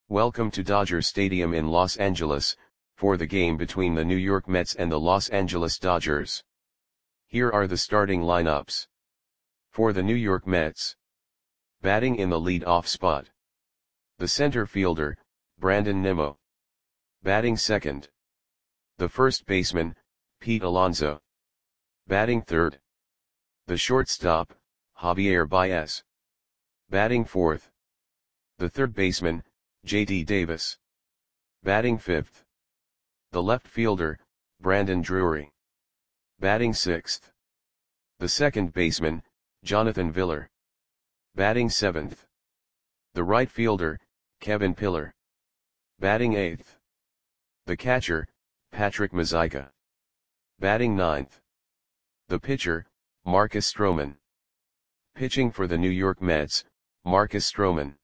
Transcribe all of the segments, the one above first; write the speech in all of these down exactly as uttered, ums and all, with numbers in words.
Welcome to Dodger Stadium in Los Angeles, for the game between the New York Mets and the Los Angeles Dodgers. Here are the starting lineups. For the New York Mets. Batting in the lead-off spot. The center fielder, Brandon Nimmo. Batting second. The first baseman, Pete Alonso. Batting third. The shortstop, Javier Baez. Batting fourth. The third baseman, J D Davis. Batting fifth. The left fielder, Brandon Drury. Batting sixth. The second baseman, Jonathan Villar. Batting seventh. The right fielder, Kevin Pillar. Batting eighth. The catcher, Patrick Mazeika. Batting ninth. The pitcher, Marcus Stroman. Pitching for the New York Mets, Marcus Stroman.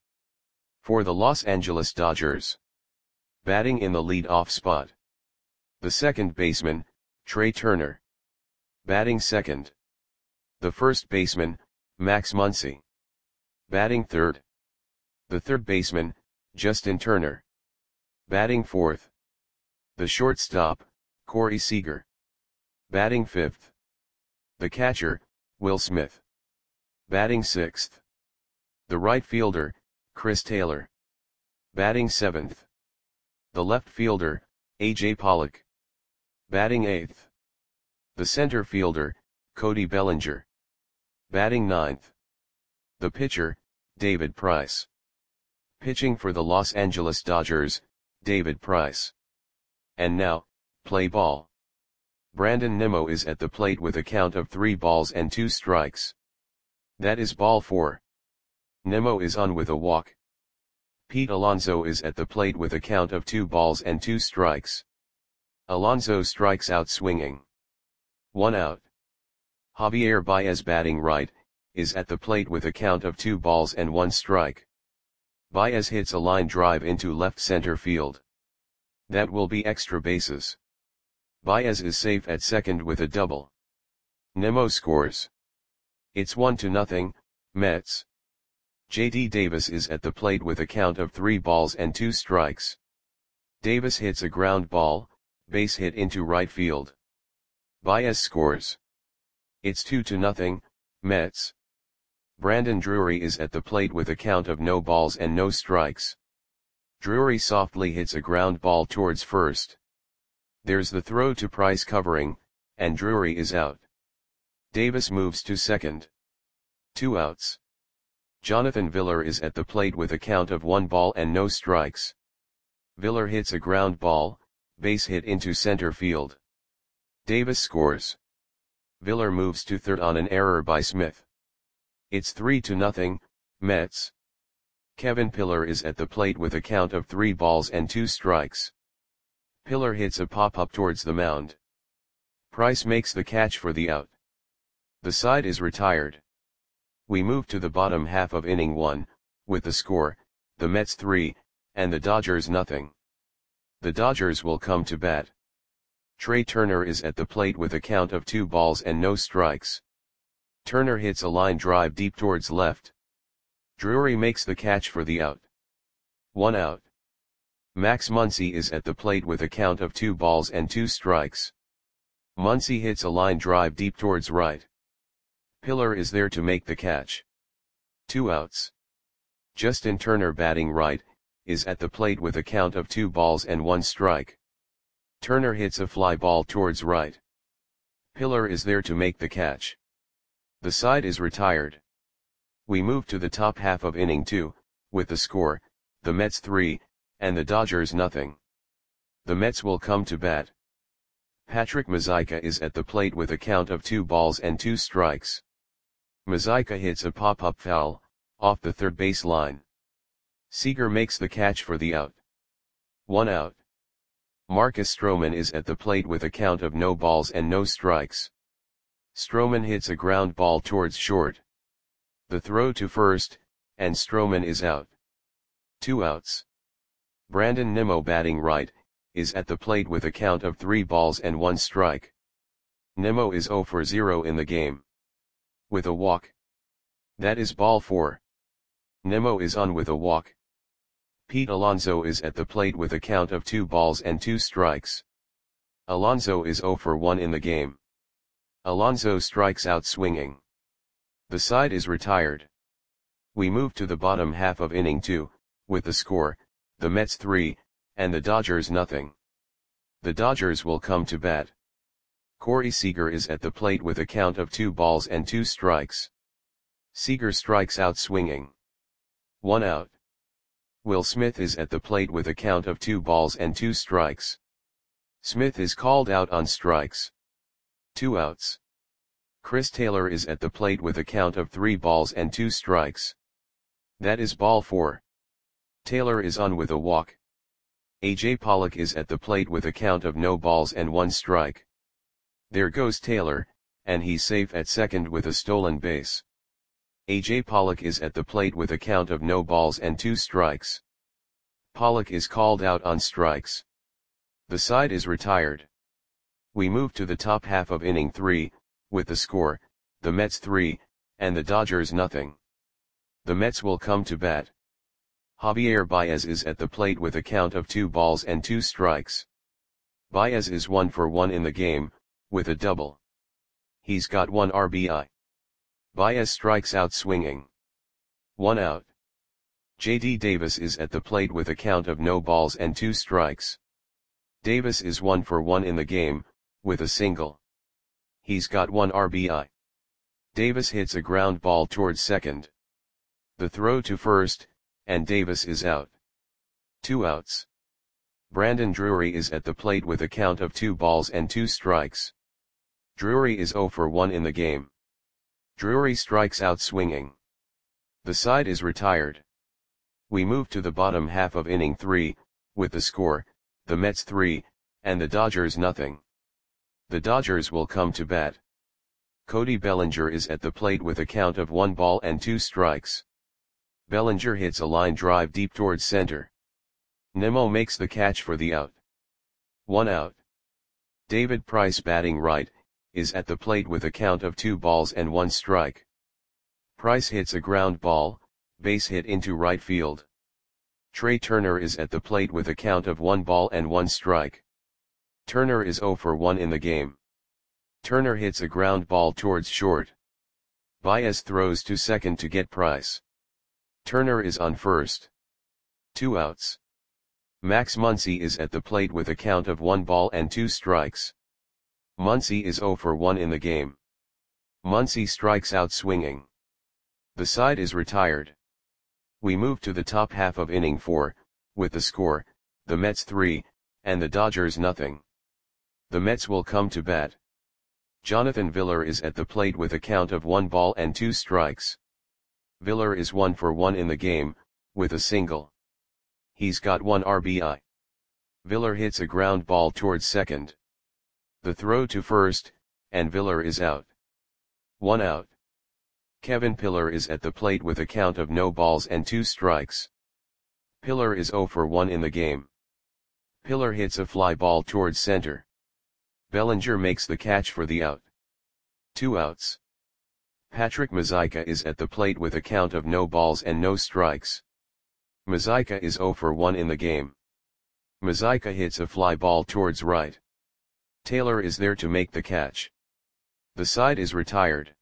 For the Los Angeles Dodgers. Batting in the lead-off spot. The second baseman, Trey Turner. Batting second. The first baseman, Max Muncy. Batting third. The third baseman, Justin Turner. Batting fourth. The shortstop, Corey Seager. Batting fifth. The catcher, Will Smith. Batting sixth. The right fielder, Chris Taylor. Batting seventh. The left fielder, A J Pollock. Batting eighth. The center fielder, Cody Bellinger. Batting ninth. The pitcher, David Price. Pitching for the Los Angeles Dodgers, David Price. And now, play ball. Brandon Nimmo is at the plate with a count of three balls and two strikes. That is ball four. Nimmo is on with a walk. Pete Alonso is at the plate with a count of two balls and two strikes. Alonso strikes out swinging. One out. Javier Baez, batting right, is at the plate with a count of two balls and one strike. Baez hits a line drive into left center field. That will be extra bases. Baez is safe at second with a double. Nimmo scores. It's one to nothing, Mets. J D Davis is at the plate with a count of three balls and two strikes. Davis hits a ground ball, base hit into right field. Baez scores. It's two to nothing, Mets. Brandon Drury is at the plate with a count of no balls and no strikes. Drury softly hits a ground ball towards first. There's the throw to Price covering, and Drury is out. Davis moves to second. Two outs. Jonathan Villar is at the plate with a count of one ball and no strikes. Villar hits a ground ball, base hit into center field. Davis scores. Villar moves to third on an error by Smith. It's three to nothing, Mets. Kevin Pillar is at the plate with a count of three balls and two strikes. Pillar hits a pop-up towards the mound. Price makes the catch for the out. The side is retired. We move to the bottom half of inning one, with the score, the Mets three, and the Dodgers nothing. The Dodgers will come to bat. Trey Turner is at the plate with a count of two balls and no strikes. Turner hits a line drive deep towards left. Drury makes the catch for the out. One out. Max Muncy is at the plate with a count of two balls and two strikes. Muncy hits a line drive deep towards right. Pillar is there to make the catch. Two outs. Justin Turner, batting right, is at the plate with a count of two balls and one strike. Turner hits a fly ball towards right. Pillar is there to make the catch. The side is retired. We move to the top half of inning two, with the score, the Mets three, and the Dodgers nothing. The Mets will come to bat. Patrick Mazeika is at the plate with a count of two balls and two strikes. Mazeika hits a pop-up foul, off the third base line. Seager makes the catch for the out. One out. Marcus Stroman is at the plate with a count of no balls and no strikes. Stroman hits a ground ball towards short. The throw to first, and Stroman is out. Two outs. Brandon Nimmo, batting right, is at the plate with a count of three balls and one strike. Nimmo is zero for zero in the game. With a walk. That is ball four. Nimmo is on with a walk. Pete Alonso is at the plate with a count of two balls and two strikes. Alonso is zero for one in the game. Alonso strikes out swinging. The side is retired. We move to the bottom half of inning two, with the score, the Mets three, and the Dodgers nothing. The Dodgers will come to bat. Corey Seager is at the plate with a count of two balls and two strikes. Seager strikes out swinging. One out. Will Smith is at the plate with a count of two balls and two strikes. Smith is called out on strikes. Two outs. Chris Taylor is at the plate with a count of three balls and two strikes. That is ball four. Taylor is on with a walk. A J Pollock is at the plate with a count of no balls and one strike. There goes Taylor, and he's safe at second with a stolen base. A J Pollock is at the plate with a count of no balls and two strikes. Pollock is called out on strikes. The side is retired. We move to the top half of inning three, with the score, the Mets three, and the Dodgers nothing. The Mets will come to bat. Javier Baez is at the plate with a count of two balls and two strikes. Baez is one for one in the game, with a double. He's got one R B I. Baez strikes out swinging. One out. J D Davis is at the plate with a count of no balls and two strikes. Davis is one for one in the game, with a single. He's got one R B I. Davis hits a ground ball towards second. The throw to first, and Davis is out. Two outs. Brandon Drury is at the plate with a count of two balls and two strikes. Drury is zero for one in the game. Drury strikes out swinging. The side is retired. We move to the bottom half of inning three, with the score, the Mets three, and the Dodgers nothing. The Dodgers will come to bat. Cody Bellinger is at the plate with a count of one ball and two strikes. Bellinger hits a line drive deep towards center. Nimmo makes the catch for the out. One out. David Price, batting right, is at the plate with a count of two balls and one strike. Price hits a ground ball, base hit into right field. Trey Turner is at the plate with a count of one ball and one strike. Turner is zero for one in the game. Turner hits a ground ball towards short. Baez throws to second to get Price. Turner is on first. Two outs. Max Muncy is at the plate with a count of one ball and two strikes. Muncy is zero for one in the game. Muncy strikes out swinging. The side is retired. We move to the top half of inning four, with the score, the Mets three, and the Dodgers nothing. The Mets will come to bat. Jonathan Villar is at the plate with a count of one ball and two strikes. Villar is one for one in the game, with a single. He's got one R B I. Villar hits a ground ball towards second. The throw to first, and Villar is out. One out. Kevin Pillar is at the plate with a count of no balls and two strikes. Pillar is zero for one in the game. Pillar hits a fly ball towards center. Bellinger makes the catch for the out. Two outs. Patrick Mazeika is at the plate with a count of no balls and no strikes. Mazeika is zero for one in the game. Mazeika hits a fly ball towards right. Taylor is there to make the catch. The side is retired.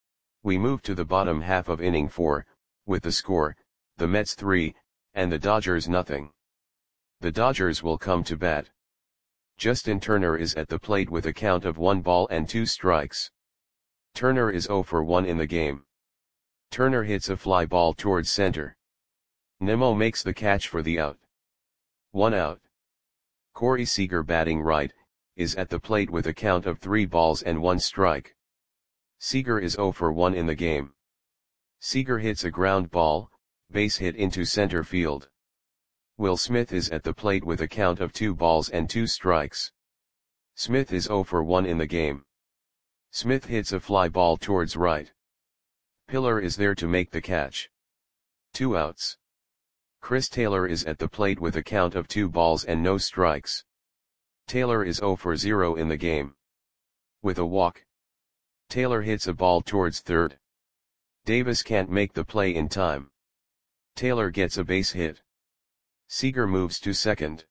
We move to the bottom half of inning four, with the score, the Mets three, and the Dodgers nothing. The Dodgers will come to bat. Justin Turner is at the plate with a count of one ball and two strikes. Turner is zero for one in the game. Turner hits a fly ball towards center. Nimmo makes the catch for the out. One out. Corey Seager, batting right, is at the plate with a count of three balls and one strike. Seager is zero for one in the game. Seager hits a ground ball, base hit into center field. Will Smith is at the plate with a count of two balls and two strikes. Smith is zero for one in the game. Smith hits a fly ball towards right. Pillar is there to make the catch. Two outs. Chris Taylor is at the plate with a count of two balls and no strikes. Taylor is zero for zero in the game. With a walk. Taylor hits a ball towards third. Davis can't make the play in time. Taylor gets a base hit. Seager moves to second.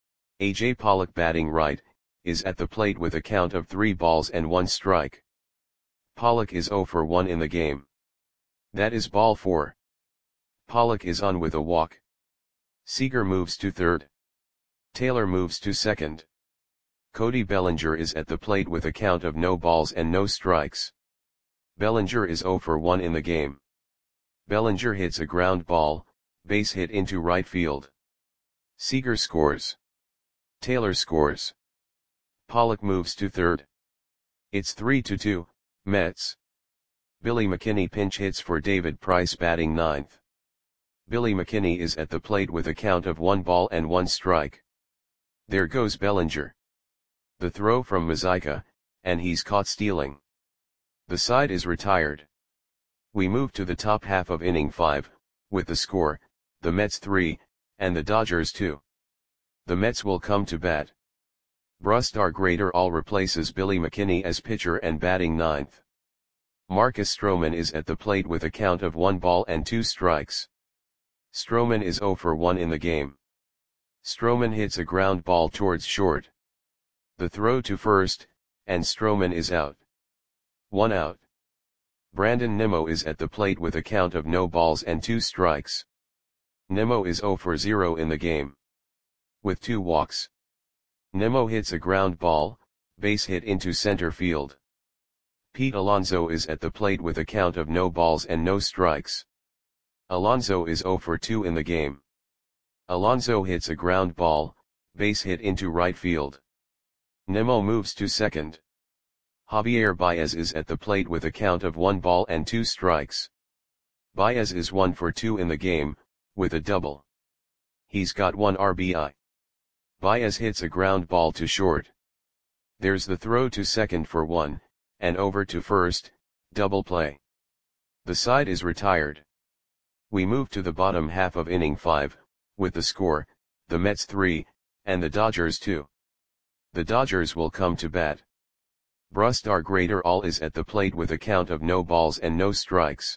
A J Pollock, batting right, is at the plate with a count of three balls and one strike. Pollock is zero for one in the game. That is ball four. Pollock is on with a walk. Seager moves to third. Taylor moves to second. Cody Bellinger is at the plate with a count of no balls and no strikes. Bellinger is zero for one in the game. Bellinger hits a ground ball, base hit into right field. Seager scores. Taylor scores. Pollock moves to third. It's three to two, Mets. Billy McKinney pinch hits for David Price, batting ninth. Billy McKinney is at the plate with a count of one ball and one strike. There goes Bellinger. The throw from Mazika, and he's caught stealing. The side is retired. We move to the top half of inning five, with the score, the Mets three, and the Dodgers two. The Mets will come to bat. Brusdar Graterol replaces Billy McKinney as pitcher and batting ninth. Marcus Stroman is at the plate with a count of one ball and two strikes. Stroman is zero for one in the game. Stroman hits a ground ball towards short. The throw to first, and Stroman is out. One out. Brandon Nimmo is at the plate with a count of no balls and two strikes. Nimmo is zero for zero in the game. With two walks. Nimmo hits a ground ball, base hit into center field. Pete Alonso is at the plate with a count of no balls and no strikes. Alonso is zero for two in the game. Alonso hits a ground ball, base hit into right field. Nimmo moves to second. Javier Baez is at the plate with a count of one ball and two strikes. Baez is one for two in the game, with a double. He's got one R B I. Baez hits a ground ball to short. There's the throw to second for one, and over to first, double play. The side is retired. We move to the bottom half of inning five, with the score, the Mets three, and the Dodgers two. The Dodgers will come to bat. Brusdar Graterol is at the plate with a count of no balls and no strikes.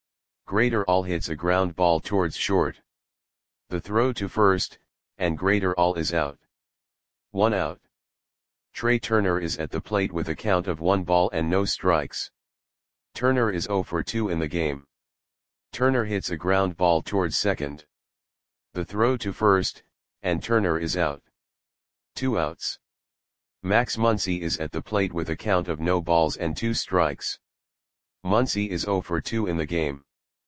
Graterol hits a ground ball towards short. The throw to first, and Graterol is out. One out. Trey Turner is at the plate with a count of one ball and no strikes. Turner is zero for two in the game. Turner hits a ground ball towards second. The throw to first, and Turner is out. Two outs. Max Muncy is at the plate with a count of no balls and two strikes. Muncy is zero for two in the game.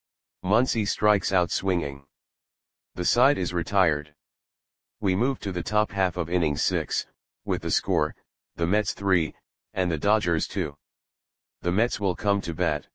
Muncy strikes out swinging. The side is retired. We move to the top half of inning six, with the score, the Mets three, and the Dodgers two. The Mets will come to bat.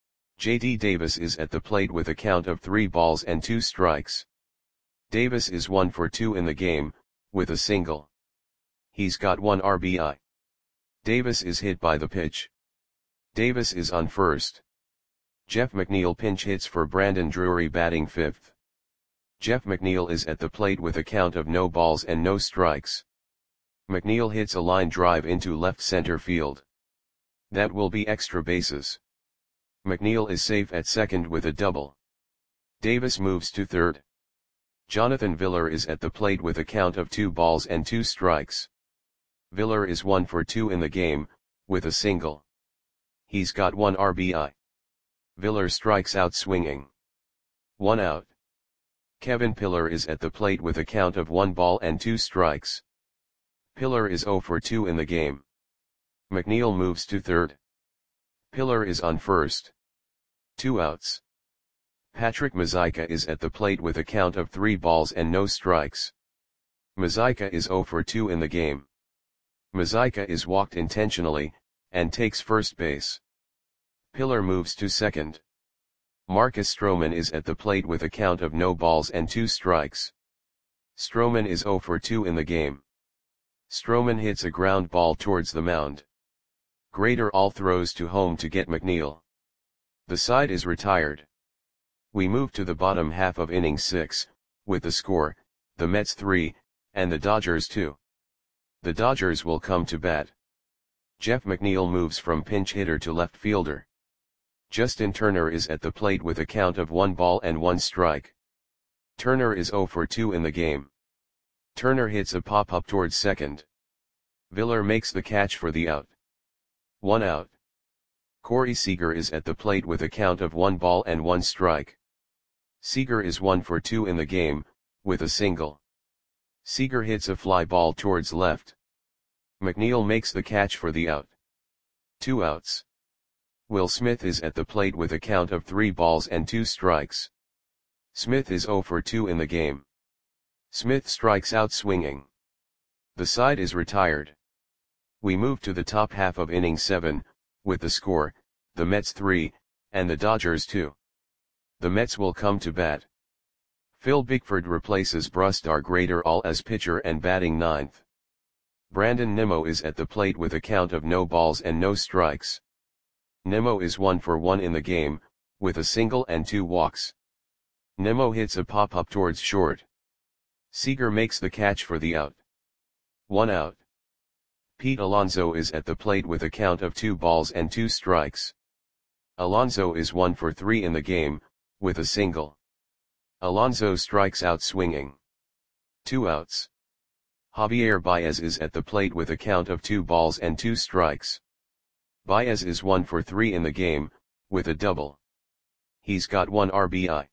J D Davis is at the plate with a count of three balls and two strikes. Davis is one for two in the game, with a single. He's got one R B I. Davis is hit by the pitch. Davis is on first. Jeff McNeil pinch hits for Brandon Drury, batting fifth. Jeff McNeil is at the plate with a count of no balls and no strikes. McNeil hits a line drive into left center field. That will be extra bases. McNeil is safe at second with a double. Davis moves to third. Jonathan Villar is at the plate with a count of two balls and two strikes. Villar is one for two in the game, with a single. He's got one R B I. Villar strikes out swinging. One out. Kevin Pillar is at the plate with a count of one ball and two strikes. Pillar is zero for two in the game. McNeil moves to third. Pillar is on first. Two outs. Patrick Mazika is at the plate with a count of three balls and no strikes. Mazika is zero for two in the game. Mazika is walked intentionally, and takes first base. Pillar moves to second. Marcus Stroman is at the plate with a count of no balls and two strikes. Stroman is zero for two in the game. Stroman hits a ground ball towards the mound. Graterol throws to home to get McNeil. The side is retired. We move to the bottom half of inning six, with the score, the Mets three, and the Dodgers two. The Dodgers will come to bat. Jeff McNeil moves from pinch hitter to left fielder. Justin Turner is at the plate with a count of one ball and one strike. Turner is zero for two in the game. Turner hits a pop-up towards second. Viller makes the catch for the out. One out. Corey Seager is at the plate with a count of one ball and one strike. Seager is one for two in the game, with a single. Seager hits a fly ball towards left. McNeil makes the catch for the out. Two outs. Will Smith is at the plate with a count of three balls and two strikes. Smith is zero for two in the game. Smith strikes out swinging. The side is retired. We move to the top half of inning seven, with the score, the Mets three, and the Dodgers two. The Mets will come to bat. Phil Bickford replaces Brusdar Graterol as pitcher and batting ninth. Brandon Nimmo is at the plate with a count of no balls and no strikes. Nimmo is one for one in the game, with a single and two walks. Nimmo hits a pop-up towards short. Seager makes the catch for the out. One out. Pete Alonso is at the plate with a count of two balls and two strikes. Alonso is one for three in the game, with a single. Alonso strikes out swinging. Two outs. Javier Baez is at the plate with a count of two balls and two strikes. Baez is one for three in the game, with a double. He's got one R B I.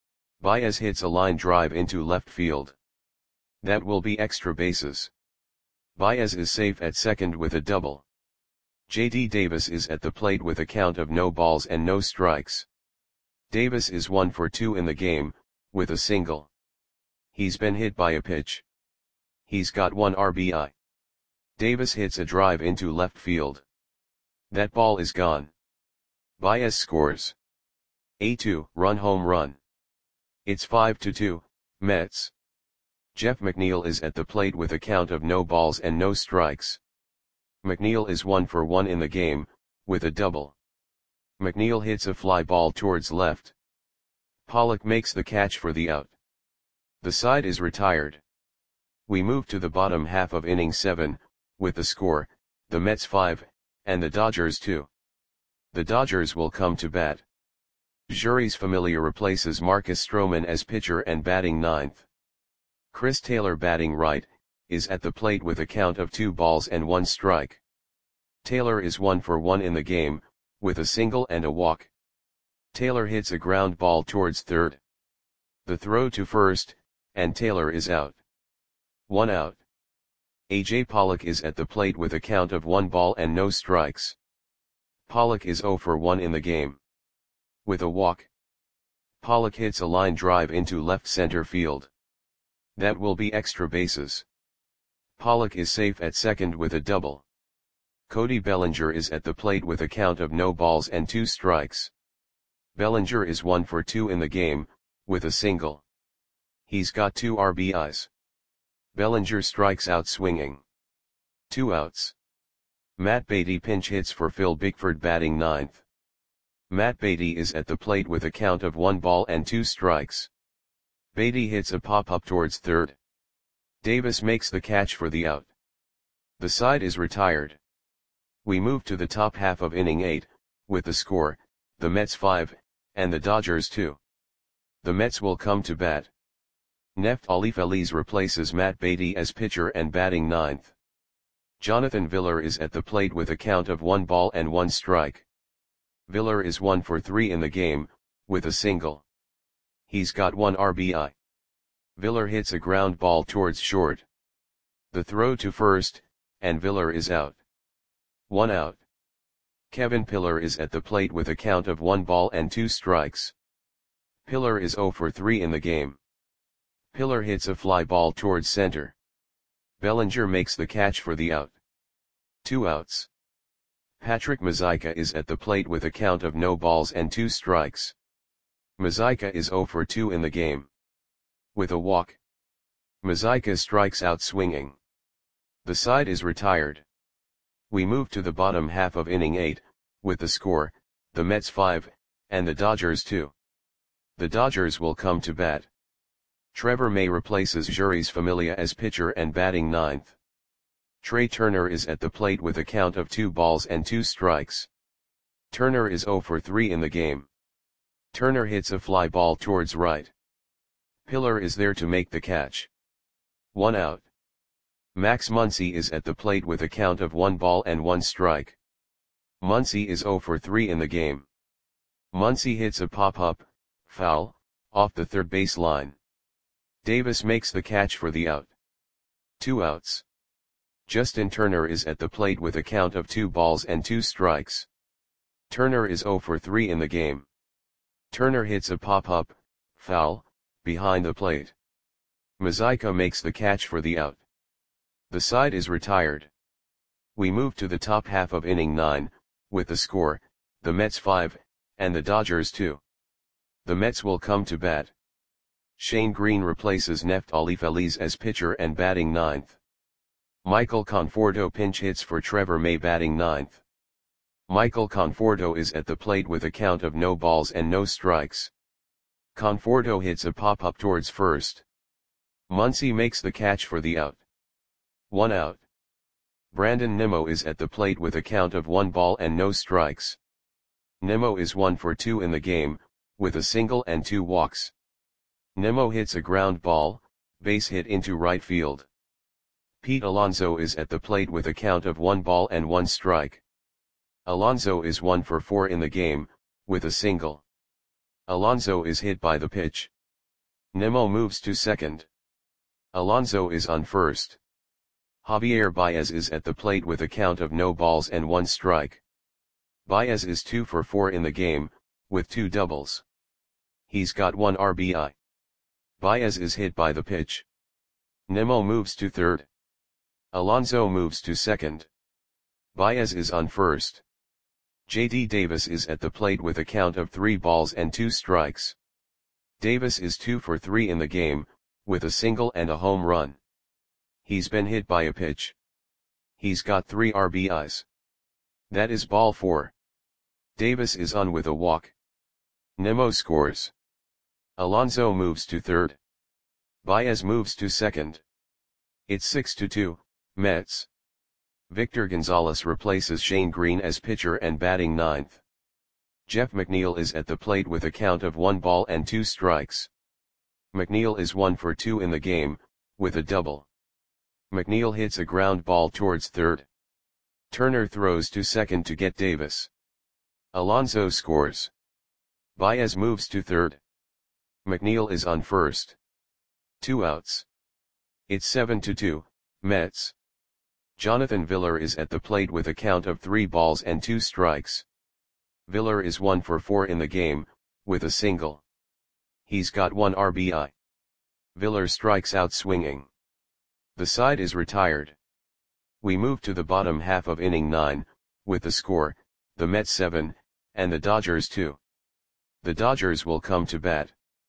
Baez hits a line drive into left field. That will be extra bases. Baez is safe at second with a double. J D Davis is at the plate with a count of no balls and no strikes. Davis is one for two in the game, with a single. He's been hit by a pitch. He's got one R B I. Davis hits a drive into left field. That ball is gone. Baez scores a two-run home run. It's five to two, Mets. Jeff McNeil is at the plate with a count of no balls and no strikes. McNeil is one for one in the game, with a double. McNeil hits a fly ball towards left. Pollock makes the catch for the out. The side is retired. We move to the bottom half of inning seven, with the score, the Mets five, and the Dodgers two. The Dodgers will come to bat. Jeurys Familia replaces Marcus Stroman as pitcher and batting ninth. Chris Taylor, batting right, is at the plate with a count of two balls and one strike. Taylor is one for one in the game, with a single and a walk. Taylor hits a ground ball towards third. The throw to first, and Taylor is out. One out. A J Pollock is at the plate with a count of one ball and no strikes. Pollock is zero for one in the game. With a walk. Pollock hits a line drive into left center field. That will be extra bases. Pollock is safe at second with a double. Cody Bellinger is at the plate with a count of no balls and two strikes. Bellinger is one for two in the game, with a single. He's got two R B Is. Bellinger strikes out swinging. Two outs. Matt Beatty pinch hits for Phil Bickford, batting ninth. Matt Beatty is at the plate with a count of one ball and two strikes. Beatty hits a pop-up towards third. Davis makes the catch for the out. The side is retired. We move to the top half of inning eight, with the score, the Mets five, and the Dodgers two. The Mets will come to bat. Neftali Feliz replaces Matt Beatty as pitcher and batting ninth. Jonathan Villar is at the plate with a count of one ball and one strike. Villar is one for three in the game, with a single. He's got one R B I. Villar hits a ground ball towards short. The throw to first, and Villar is out. One out. Kevin Pillar is at the plate with a count of one ball and two strikes. Pillar is zero for three in the game. Pillar hits a fly ball towards center. Bellinger makes the catch for the out. Two outs. Patrick Mazeika is at the plate with a count of no balls and two strikes. Mazeika is zero for two in the game. With a walk. Mazeika strikes out swinging. The side is retired. We move to the bottom half of inning eight, with the score, the Mets five, and the Dodgers two. The Dodgers will come to bat. Trevor May replaces Jeurys Familia as pitcher and batting ninth. Trey Turner is at the plate with a count of two balls and two strikes. Turner is zero for three in the game. Turner hits a fly ball towards right. Pillar is there to make the catch. One out. Max Muncy is at the plate with a count of one ball and one strike. Muncy is zero for three in the game. Muncy hits a pop-up, foul, off the third base line. Davis makes the catch for the out. Two outs. Justin Turner is at the plate with a count of two balls and two strikes. Turner is zero for three in the game. Turner hits a pop-up, foul, behind the plate. Mazeika makes the catch for the out. The side is retired. We move to the top half of inning nine, with the score, the Mets five, and the Dodgers two. The Mets will come to bat. Shane Greene replaces Neftali Feliz as pitcher and batting ninth. Michael Conforto pinch hits for Trevor May batting ninth. Michael Conforto is at the plate with a count of no balls and no strikes. Conforto hits a pop-up towards first. Muncy makes the catch for the out. One out. Brandon Nimmo is at the plate with a count of one ball and no strikes. Nimmo is one for two in the game, with a single and two walks. Nimmo hits a ground ball, base hit into right field. Pete Alonso is at the plate with a count of one ball and one strike. Alonso is one for four in the game, with a single. Alonso is hit by the pitch. Nimmo moves to second. Alonso is on first. Javier Baez is at the plate with a count of no balls and one strike. Baez is two for four in the game, with two doubles. He's got one R B I. Baez is hit by the pitch. Nimmo moves to third. Alonso moves to second. Baez is on first. J D Davis is at the plate with a count of three balls and two strikes. Davis is two for three in the game, with a single and a home run. He's been hit by a pitch. He's got three R B Is. That is ball four. Davis is on with a walk. Nimmo scores. Alonso moves to third. Baez moves to second. It's six to two, Mets. Victor Gonzalez replaces Shane Greene as pitcher and batting ninth. Jeff McNeil is at the plate with a count of one ball and two strikes. McNeil is one for two in the game, with a double. McNeil hits a ground ball towards third. Turner throws to second to get Davis. Alonso scores. Baez moves to third. McNeil is on first. Two outs. It's seven to two, Mets. Jonathan Villar is at the plate with a count of three balls and two strikes. Villar is one for four in the game, with a single. He's got one R B I. Villar strikes out swinging. The side is retired. We move to the bottom half of inning nine, with the score, the Mets seven, and the Dodgers two. The Dodgers will come to bat.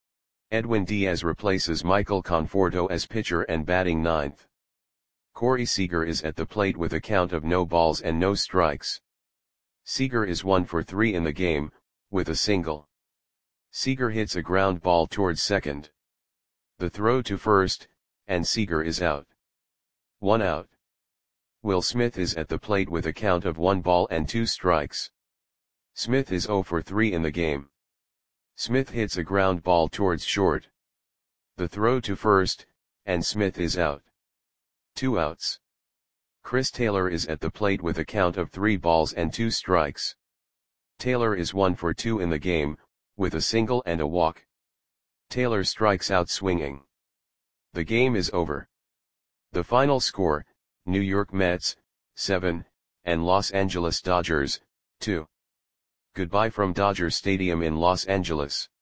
Edwin Diaz replaces Michael Conforto as pitcher and batting ninth. Corey Seager is at the plate with a count of no balls and no strikes. Seager is one for three in the game, with a single. Seager hits a ground ball towards second. The throw to first, and Seager is out. One out. Will Smith is at the plate with a count of one ball and two strikes. Smith is zero for three in the game. Smith hits a ground ball towards short. The throw to first, and Smith is out. Two outs. Chris Taylor is at the plate with a count of three balls and two strikes. Taylor is one for two in the game, with a single and a walk. Taylor strikes out swinging. The game is over. The final score, New York Mets, seven, and Los Angeles Dodgers, two. Goodbye from Dodger Stadium in Los Angeles.